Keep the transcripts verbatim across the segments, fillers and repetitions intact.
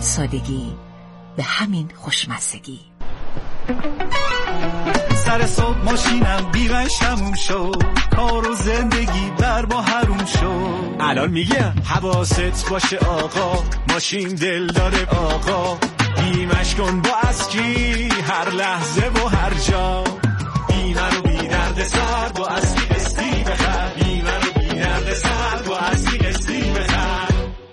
سادگی، به همین خوشمزگی. سر صبح ماشینم بیمش تموم شد، کار و زندگی بر ما حروم شد. الان میگم حواست باشه آقا، ماشین دل داره آقا، بیمش کن با اسکی هر لحظه و هر جا. بیمه رو بی درد سر با اسکی استی بخر، بیمه رو بی درد سر با اسکی استی بخر.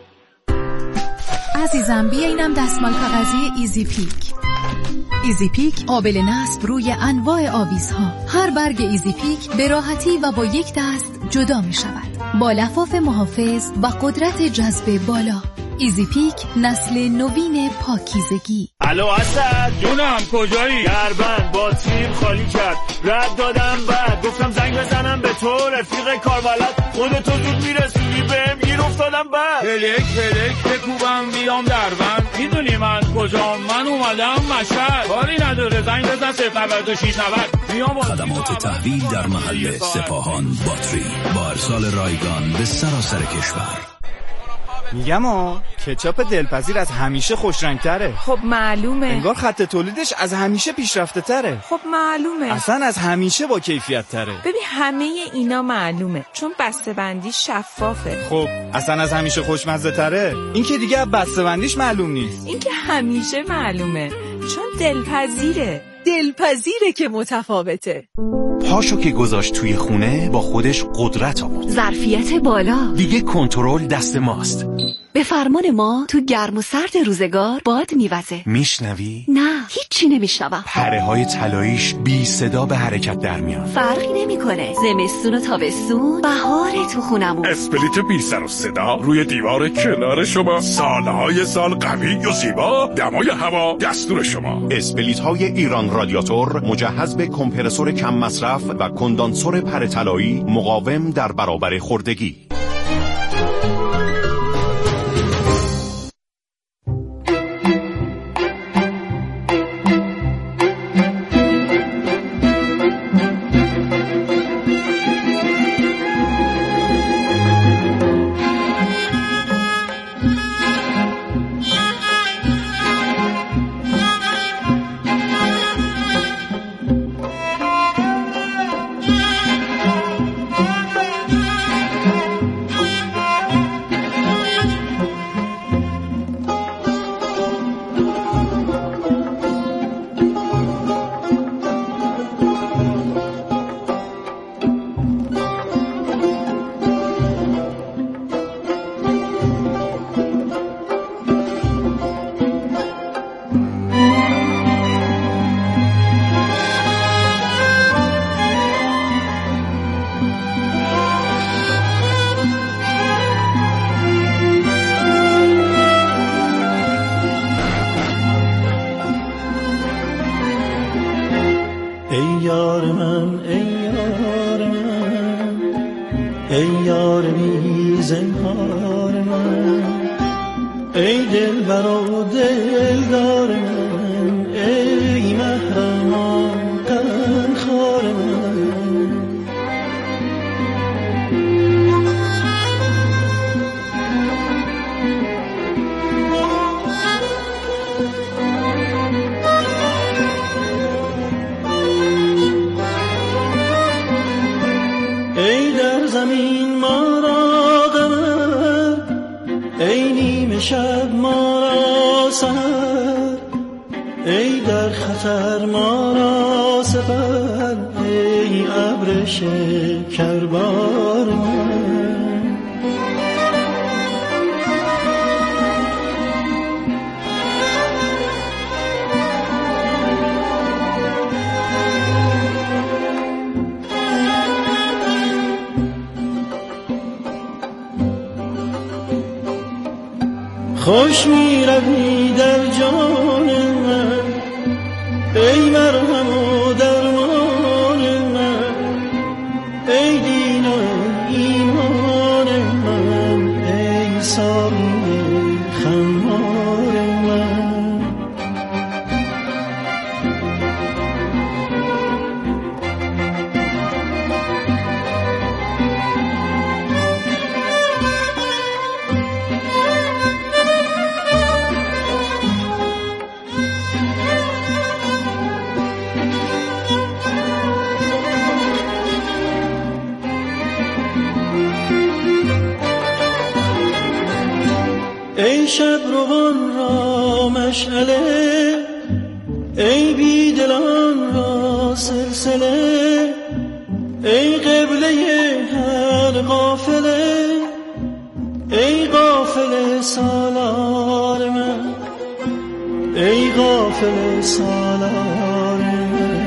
عزیزم بیا اینم دستمال کاغذی ایزی پیک. ایزی پیک آبل نصب روی انواع آویزها. هر برگ ایزی پیک به راحتی و با یک دست جدا می شود، با لفاف محافظ و قدرت جذب بالا. ایزی پیک نسل نوین پاکیزگی. الو اسد، جونم کجایی؟ دربند با تیم خالی کرد، رد دادم بعد گفتم زنگ بزنم به تو رفیق کاربلد، خودتو زود میرسونی بهم گیر افتادم بعد. هلک هلک بکوبم بیام دربند، میدونی من کجام؟ من اومدم مشهد، کاری نداره زنگ بزن صفر نود و شش نود میام. خدمات تحویل در محل سپاهان باتری با ارسال رایگان به سراسر کشور. میگم ها کچاپ دلپذیر از همیشه خوشرنگتره. خب معلومه. انگار خط تولیدش از همیشه پیشرفته تره. خب معلومه. اصلا از همیشه با کیفیت تره. ببین همه اینا معلومه چون بسته‌بندی شفافه. خب اصلا از همیشه خوشمزه تره. این که دیگه بسته‌بندیش معلوم نیست. این که همیشه معلومه چون دلپذیره. دلپذیره که متفاوته. پاشو که گذاشت توی خونه با خودش قدرت آورد. ظرفیت بالا. دیگه کنترل دست ماست. به فرمان ما تو گرم و سرد روزگار باد میوزه. میشنوی؟ نه هیچی نمیشنوم. پره های طلاییش بی صدا به حرکت در میان. فرقی نمیکنه. زمستون و تابستون، بهار تو خونمون. اسپلیت بی سر و صدا روی دیوار کنار شما، سالهای سال قوی و زیبا، دمای هوا دستور شما. اسپلیت های ایران رادیاتور مجهز به کمپرسور کم مصرف و کندانسور پره طلایی مقاوم در برابر خردگی. خوش می روی در جان من، ای مرهم و درمان من، ای دین و ایمان من، ای ساقی خمار من. ای شب روان را مشعله، ای بیدلان را سلسله، ای قبله هر قافله، ای قافله سالار من، ای قافله سالار من.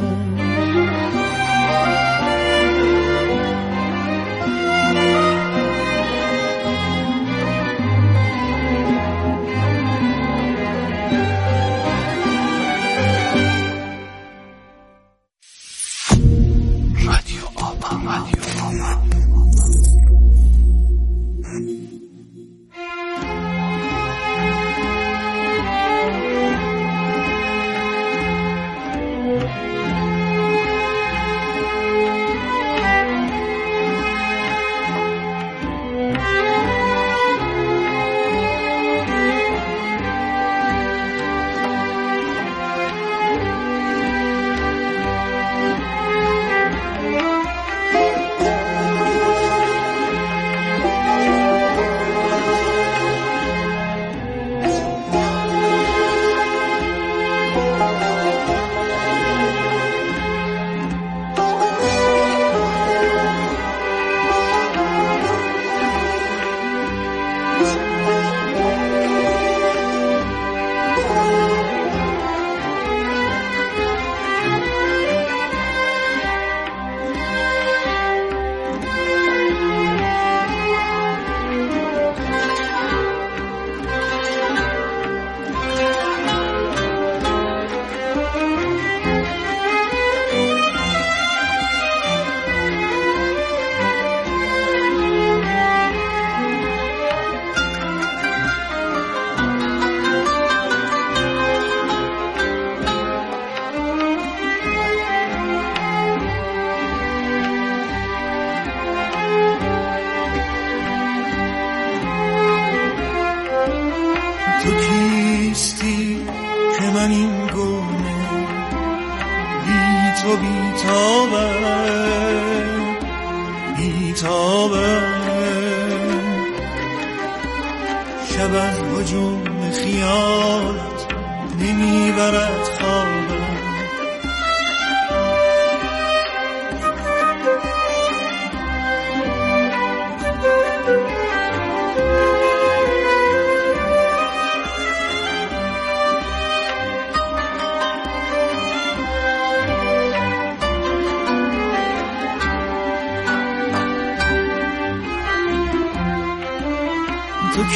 تو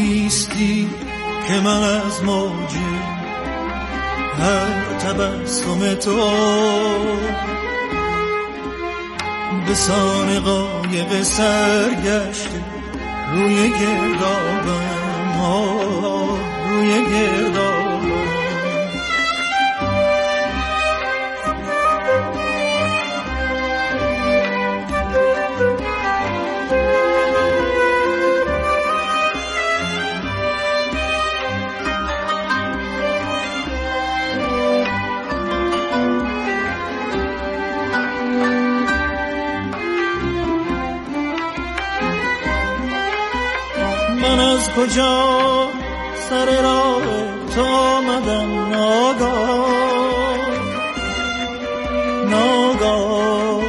کیستی که من از موج هر تبسم تو به سان قایق سرگشته روی گردابم ها روی گردابم. من از کجا سر راه تو آمدم ناگاه ناگاه،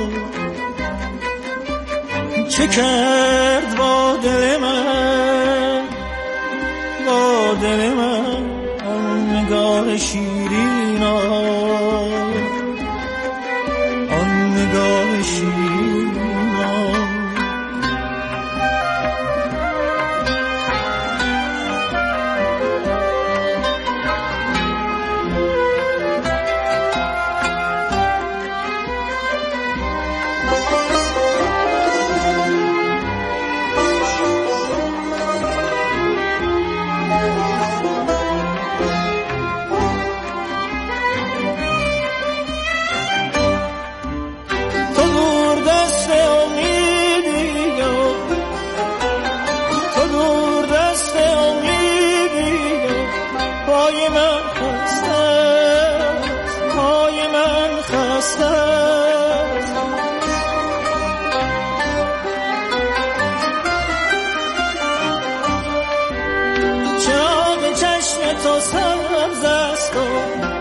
چه کرد با دل من با دل من آن نگاه شیرین آن نگاه شیرین. تو سبز است و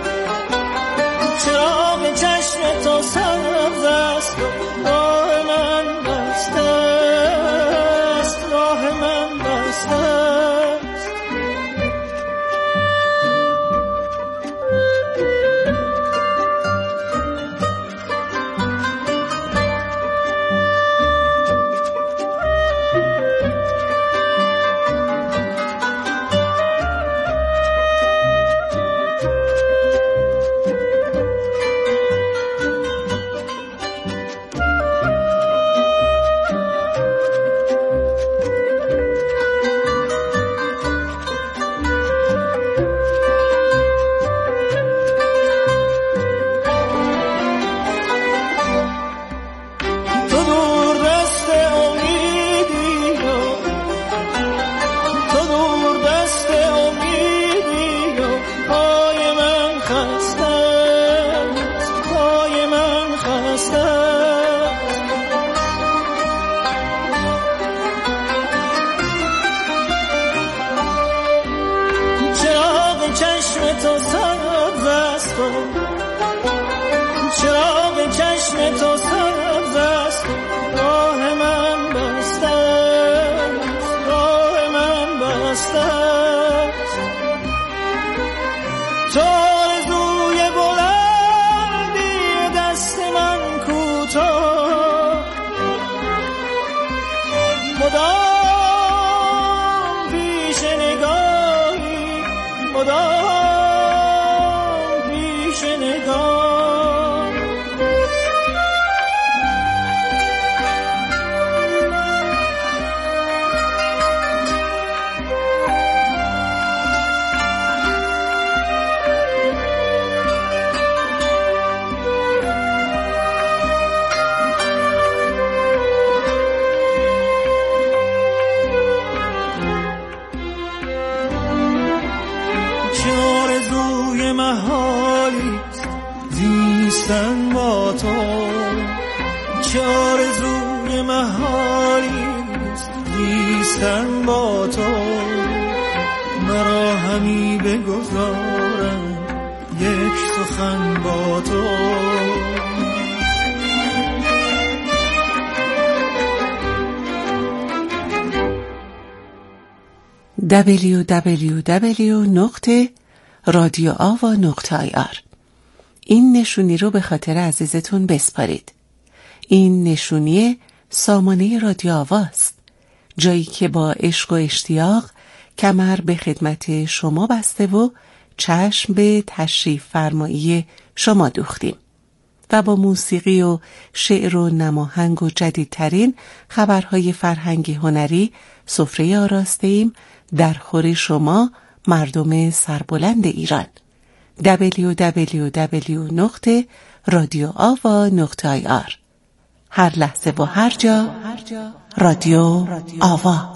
چراغ چشم تو سبز است و راه من بسته است، راه من بسته است. دبلیو دبلیو دبلیو نقطه رادیو آوا نقطه آی آر. این نشونی رو به خاطر عزیزتون بسپارید. این نشونی سامانه رادیو آواست، جایی که با عشق و اشتیاق کمر به خدمت شما بسته و چشم به تشریف فرمایی شما دوختیم و با موسیقی و شعر و نماهنگ و جدیدترین خبرهای فرهنگی هنری سفره آراسته ایم در خور شما مردم سربلند ایران. دبلیو دبلیو دبلیو نقطه رادیو آوا نقطه آی آر. هر لحظه و هر جا رادیو آوا.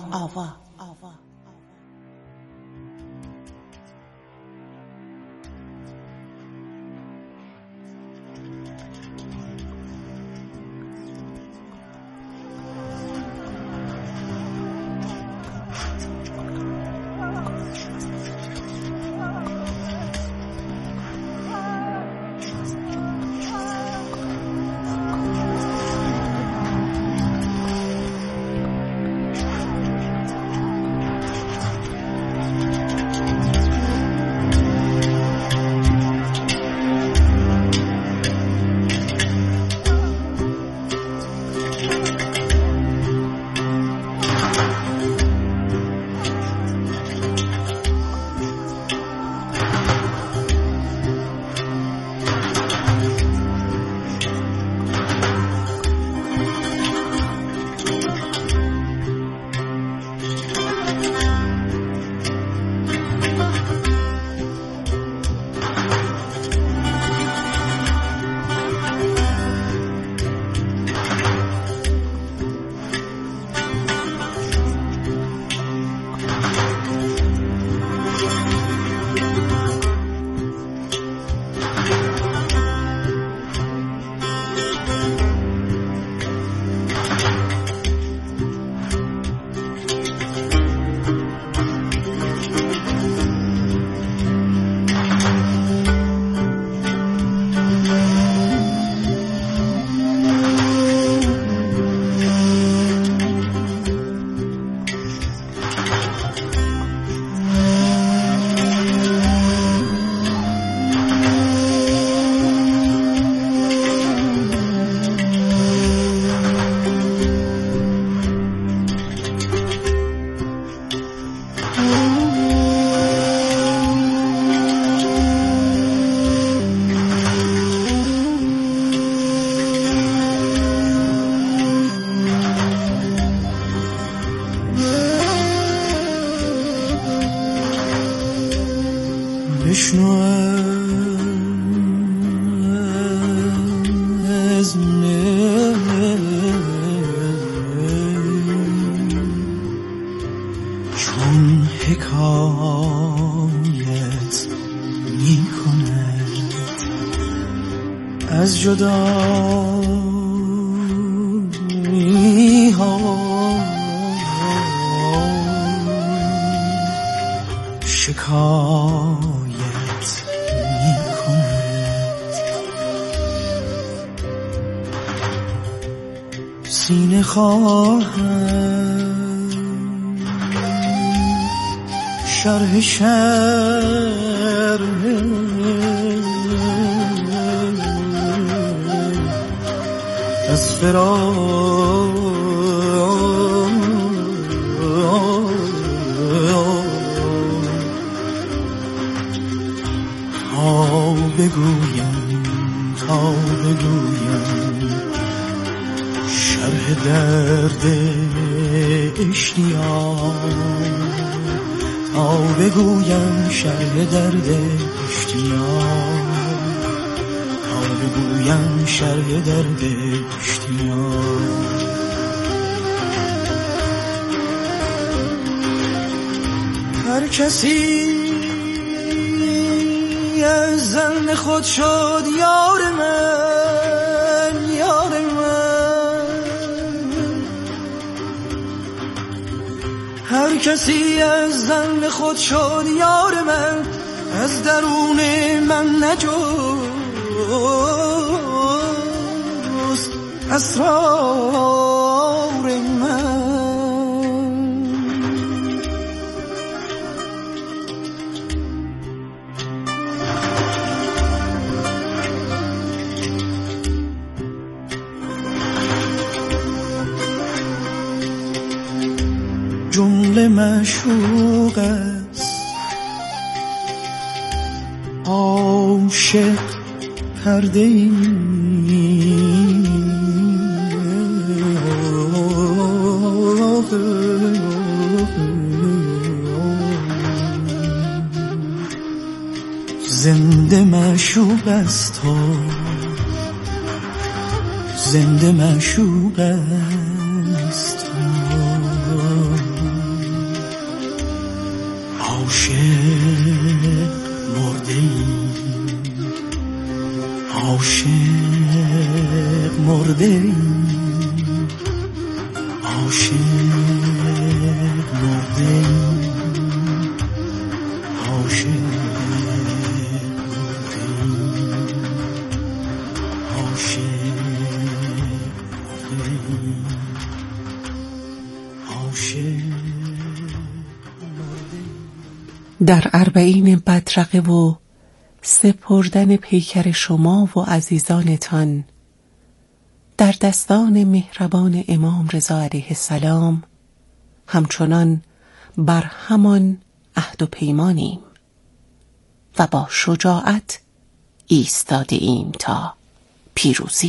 بشنو از من چون حکایت می کند از جدایی ها شکایت می کند سینه خواهم شرح شرح از فراق تا بگویم تا بگویم شرح درد اشتیاق تا بگویم شرح درد اشتیاق تا بگویم شرح درد اشتیاق هر کسی از زن خود شد یار من یار من هر کسی از زن خود شد یار من از درون من نجست اسرار من جمله معشوق است عاشق پرده ای زنده معشوق است تو زنده معشوق است تو عاشق مرده ای عاشق مرده ای عاشق مرده ای عاشق مرده ای عاشق مرده ای عاشق در اربعین بدرقه و سپردن پیکر شما و عزیزانتان در دستان مهربان امام رضا علیه السلام همچنان بر همان عهد و پیمانیم و با شجاعت ایستاده ایم تا پیروزی.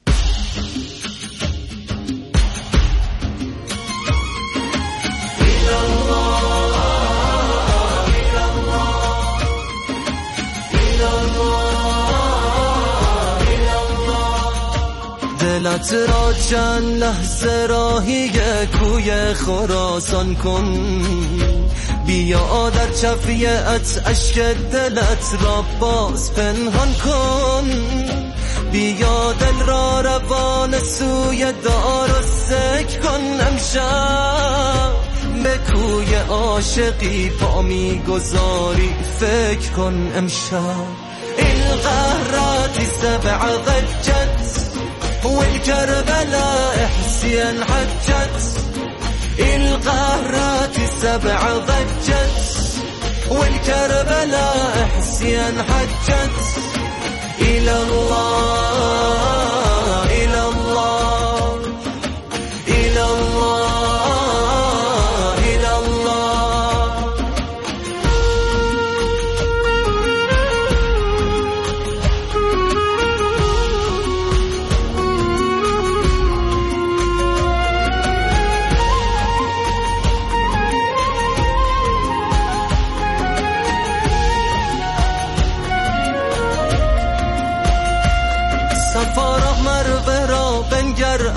دلت را چند لحظه راهی کوی خراسان کن بیا در چفیت اشک دلت را باز پنهان کن بیا دل را روان سوی دار و ذکر کن امشب به کوی عاشقی پا می گذاری فکر کن امشب القهرات سبع ضجت والكربلاء حسين حجت القهرات سبع ضجت والكربلاء حسين حجت إلى الله إلى الله إلى الله إلى الله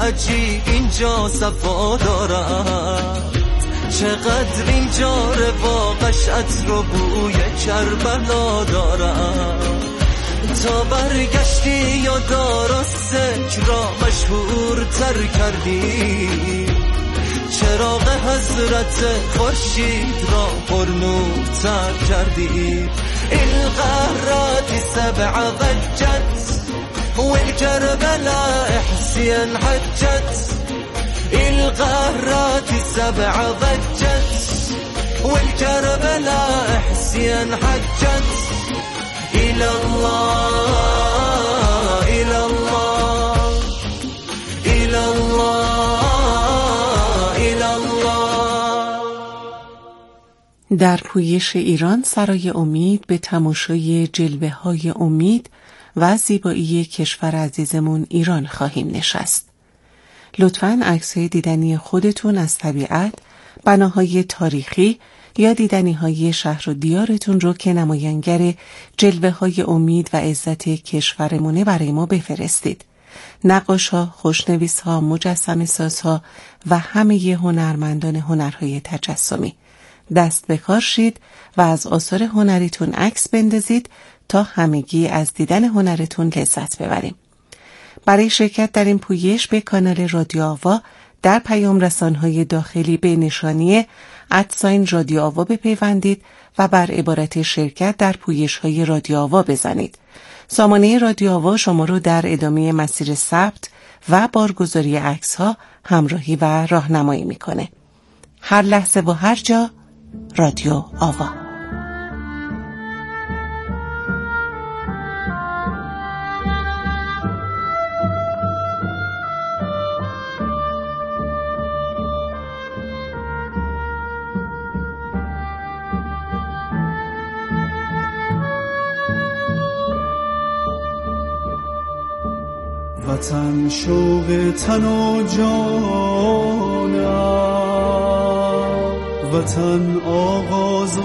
عجیب اینجا صفا دارد، چقدر اینجا رواقش عطر و بوی کربلا دارد. تا برگشتی یادار و ذکرا مشهور تر کردی، چراغ حضرت خورشید را پرنورتر کردی. القهرات سبع ضجت والكربلاء حسين حجت، القهرات سبع ضجت والكربلاء حسين حجت. إلى الله إلى الله إلى الله إلى الله. در پویش ایران سرای امید به تماشای جلوه های امید و زیبایی کشور عزیزمون ایران خواهیم نشست. لطفاً عکس‌های دیدنی خودتون از طبیعت، بناهای تاریخی یا دیدنی‌های شهر و دیارتون رو که نمایانگر جلوه‌های امید و عزت کشورمونه برای ما بفرستید. نقاش‌ها، خوشنویس‌ها، مجسمه‌سازها و همه هنرمندان هنرهای تجسمی دست به کار شید و از آثار هنریتون عکس بندازید تا همگی از دیدن هنرتون لذت ببریم. برای شرکت در این پویش به کانال رادیو آوا در پیام رسانهای داخلی به نشانی ادساین رادیو آوا بپیوندید و بر عبارت شرکت در پویش‌های رادیو آوا بزنید. سامانه رادیو آوا شما رو در ادامه مسیر ثبت و بارگذاری عکس‌ها همراهی و راهنمایی میکنه. هر لحظه و هر جا رادیو آوا. وطن شوق تن و جانم، وطن آغاز و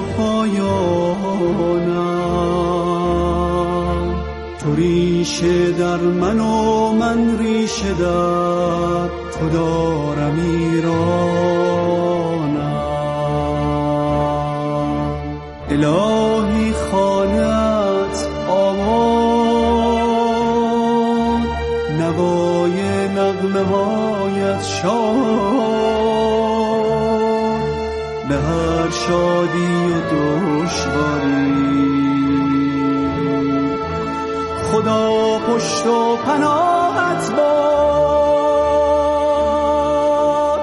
پایانم، تو ریشه در من و من ریشه در تو دارم ایرانم. الهی خانت آمان، نوای نغمه هایت شاد، به هر شادی و دشواری خدا پشت و پناهت باد.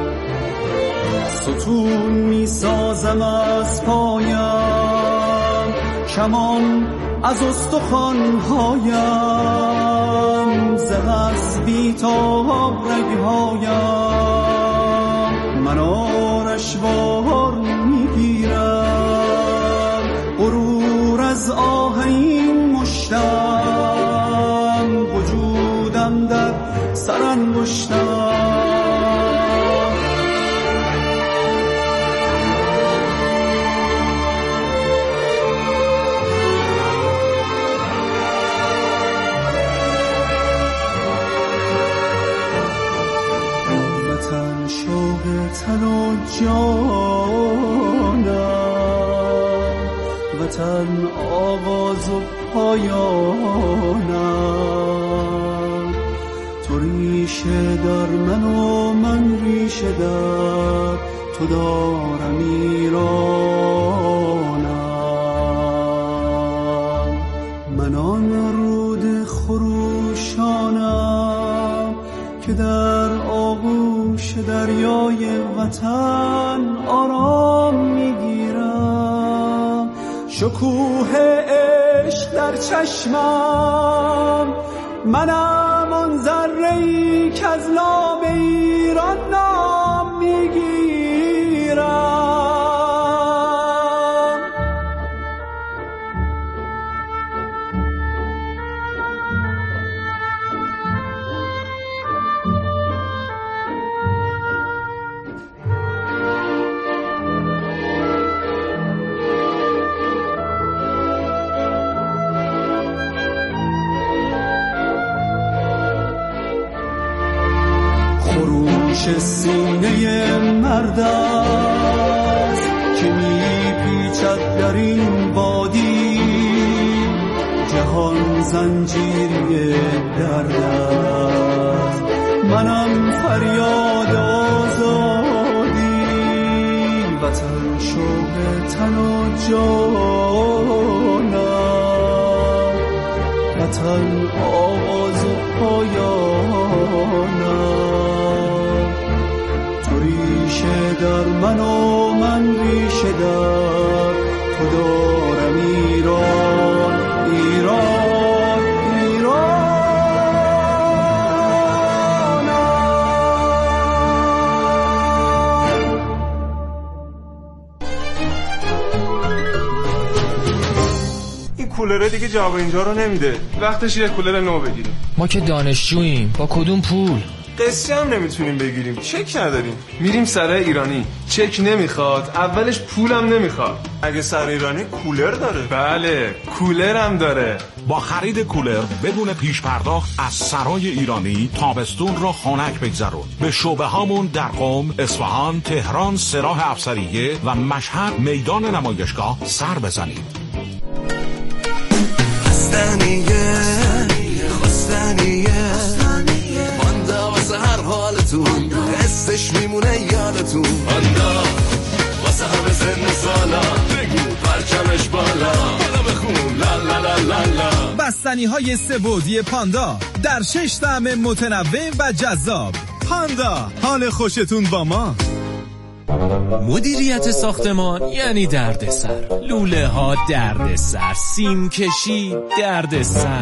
ستون می سازم از پایم، کمان از استخوان‌هایم، زه از بیتاب رگ‌هایم، من آرشوار می‌گیرم، غرور از آهین مشتم، وجودم در سرانگشتم. تن و جانم، وطن آواز و پایانم، تو ریشه در من و من ریشه در تو دارم ایرانم. من آن رود خروشانم که در آغوش دریای وطن آرام میگیرم، شکوه عشق در چشمم، منم آن ذره‌ای که از نام ایران نام میگیرم. آتش سینه مرد است که میپیچد در این وادی، جهان زنجیری درد است. منم فریاد آزادی، وطن شوق تن و جانم، وطن آغاز و پایانم. تو ریشه در من و من ریشه در تو دارم ایران، ایران، ایران. این کولره دیگه جواب اینجا رو نمیده، وقتش یه کولر نو بگیریم. ما که دانشجوییم، با کدوم پول؟ قسطی هم نمیتونیم بگیریم، چک نداریم. میریم سر ایرانی، چک نمیخواد، اولش پولم نمیخواد. اگه سر ایرانی کولر داره؟ بله، کولر هم داره. با خرید کولر بدون پیش پرداخت از سرای ایرانی تابستون رو خنک بگذرون. به شعبه هامون در قم، اصفهان، تهران، سراح افسریه و مشهد میدان نمایشگاه سر بزنید. خستنیه خستنیه مانده واسه هر حالتون، حسش میمونه یادتون. مانده واسه همه سن سالا، بگو پرچمش بالا، بالا بخون لا لا لا لا لا. بستنی های سه بعدی پاندا در شش طعم متنوع و جذاب. پاندا، حال خوشتون با ما. مدیریت ساختمان یعنی دردسر، لوله ها دردسر، سیم کشی دردسر،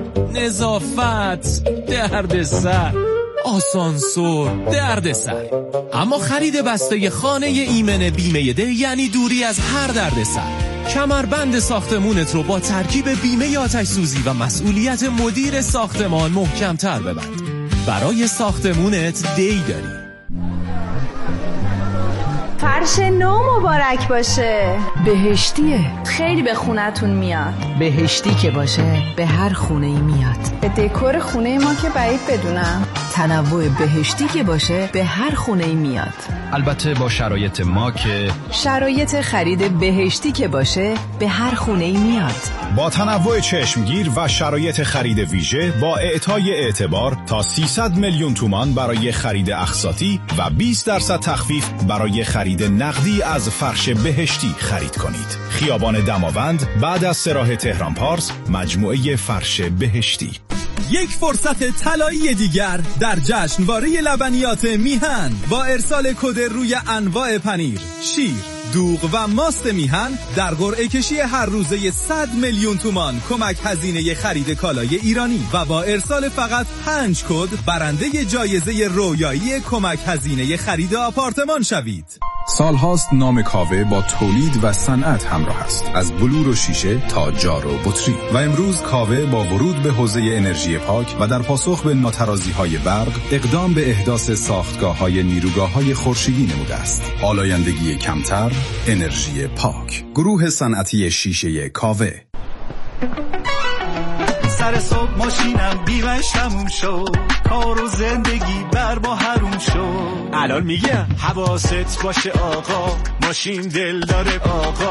نظافت دردسر، آسانسور دردسر. اما خرید بسته خانه ایمن بیمه ده یعنی دوری از هر دردسر. کمربند ساختمونت رو با ترکیب بیمه آتش سوزی و مسئولیت مدیر ساختمان محکم‌تر ببند. برای ساختمونت دی داری. فرش نو مبارک باشه. بهشتیه، خیلی به خونتون میاد. بهشتی که باشه به هر خونه ای میاد. به دکور خونه ما که بعید بدونم. تنوع بهشتی که باشه به هر خونه ای میاد. البته با شرایط ما که شرایط خرید بهشتی که باشه به هر خونه ای میاد. با تنوع چشمگیر و شرایط خرید ویژه با اعطای اعتبار تا سیصد میلیون تومان برای خرید اقساطی و بیست درصد تخفیف برای خرید نقدی از فرش بهشتی خرید کنید. خیابان دماوند بعد از سراح تهران پارس، مجموعه فرش بهشتی. یک فرصت طلایی دیگر در جشنواره لبنیات میهن با ارسال کد روی انواع پنیر، شیر، دوغ و ماست میهن در قرعه کشی هر روزه صد میلیون تومان کمک هزینه خرید کالای ایرانی و با ارسال فقط پنج کد برنده جایزه رویایی کمک هزینه خرید آپارتمان شوید. سالهاست نام کاوه با تولید و صنعت همراه است، از بلور و شیشه تا جار و بطری. و امروز کاوه با ورود به حوزه انرژی پاک و در پاسخ به ناترازی‌های برق اقدام به احداث ساختگاه‌های نیروگاه‌های خورشیدی نموده است. آلایندگی کمتر، انرژی پاک. گروه صنعتی شیشه کاوه. سر صبح ماشینم بیمش تموم شد، کار و زندگی بر با حروم شد. الان میگم حواست باشه آقا، ماشین دل داره آقا.